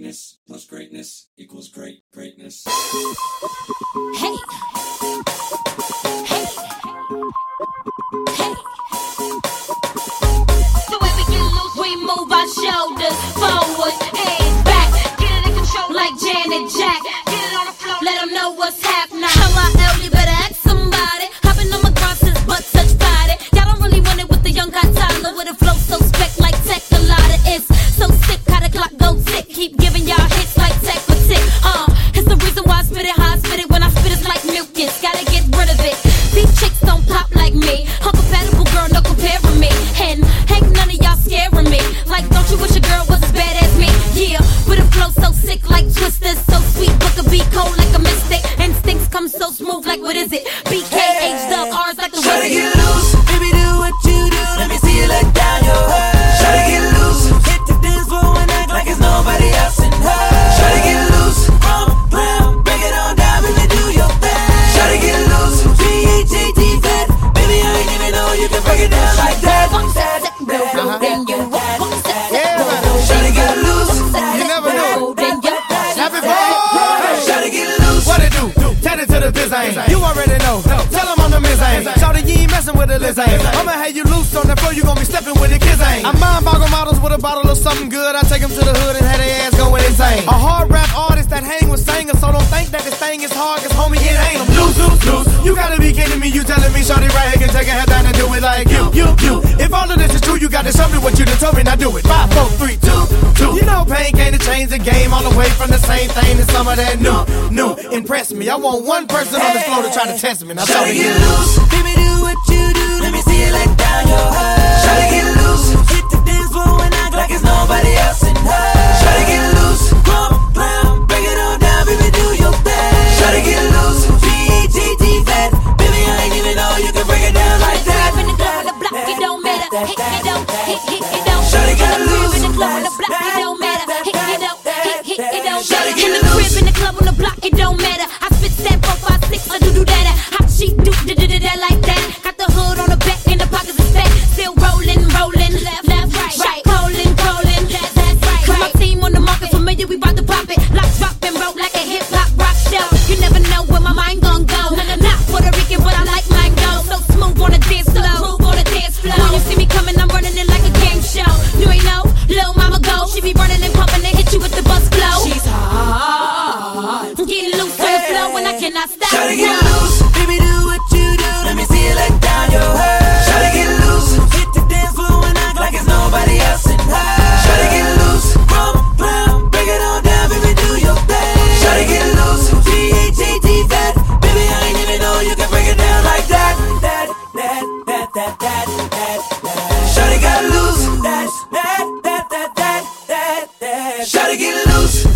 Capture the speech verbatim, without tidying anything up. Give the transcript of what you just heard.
greatness plus greatness equals great greatness. Hey. Hey. Hey. The way we get loose, we move our shoulders forward and back. Get it in control like Janet Jack. Get it on the floor, let them know what's happening. How I L, you better ask somebody. Hopping on my crosses, butt touch body. Y'all don't really want it with the young guy Tyler with a flow so spec like tech. A lot of it's so sick, how the clock go tick. Keep giving y'all hits like tech for tick. Uh, it's the reason why I spit it, how I spit it. When I spit it's like mucus, gotta get rid of it. These chicks don't pop like me. Uncompatible girl, no comparing me. And ain't none of y'all scaring me. Like, don't you wish a girl was as bad as me? Yeah, with a flow so sick like Twisters. So sweet, book a beat cold like a mystic. Instincts come so smooth like what is it? B K H dub R's like the Try to get loose, baby, do what you do. Let me see you let down your hair. Try to get loose, hit the dance floor and act like it's nobody else in her. Try to get loose, from ground, break it on down, baby, do your thing. Try to get loose, G H A T fat, baby, I ain't even know you can break it down like that. One step, blow, blow, then you walk. One step, blow, blow, Try to get loose, You never know. then you Happy birthday. try to get loose. What it do? Tell it to the biz ain't. You already know. Tell them I'm the miz ain't. Shawty, you ain't messing with the Liz ain't. I'ma have you loose on the floor, you gon' be stepping with the kids ain't. I mind boggle models with a bottle of something good. I take them to the hood and have their ass going insane. A hard rap artist that hang with singers, so don't think that this thing is hard, cause homie, it ain't. I'm loose, loose, loose. You gotta be kidding me, you telling me shawty right here can take a head down and do it like you, you, you. If all of this is true, you gotta show me what you done told me, now do it. Five, four, three, two, two. You know pain came to change the game all the way from the same thing to some of that new, new. Impress me, I want one person on the floor to try to test me. Now Try to shawty, get loose, baby, do what you do. Let me see you let down your hair. Try to get loose, hit the dance floor and act like it's nobody else in her. Try to get loose, come clown, break it on down, baby, do your thing. Try to get loose, G H A T fat, baby, I ain't even know you can break it down like that. in the club, the block, it don't matter. Hit, it don't, hit, hit, it don't. Shawty got In the crib, loose. in the club, on the block, it don't matter. Hit, it don't, hit, hit, it don't. Shawty In the get crib, in the club, on the block, it don't matter. I spit that four, five, six, I do do that. Hot sheet, do do do do that like that. Got the hood on the back, and the pockets is fat. Still rolling, rolling, left, left, right, right, rolling, rolling, left, left, right. With my team on the market, familiar, we bout to pop it. Lock, drop, and roll like a hip hop rock show. You never know where my mind gon' go. Not Puerto Rican, but I like mine go. So smooth on the dance floor, move on the dance floor. When you see me coming, I'm running it like a game show. You ain't know, little mama go. She be running and pumping and hit you with the bus flow. She's hot, getting loose on the floor when I cannot stop. Try to get loose, baby, do what you do. Let me see you let down your hair. Try to get loose, hit the dance floor and act like it's nobody else in her. Try to get loose, from clown, break it on down, baby, do your thing. Try to get loose, G H A T fat, baby, I ain't even know you can break it down like that. That, that, that, that, that, that, that. Shawty got loose, that, that, that, that, that, that, that. Shawty get loose.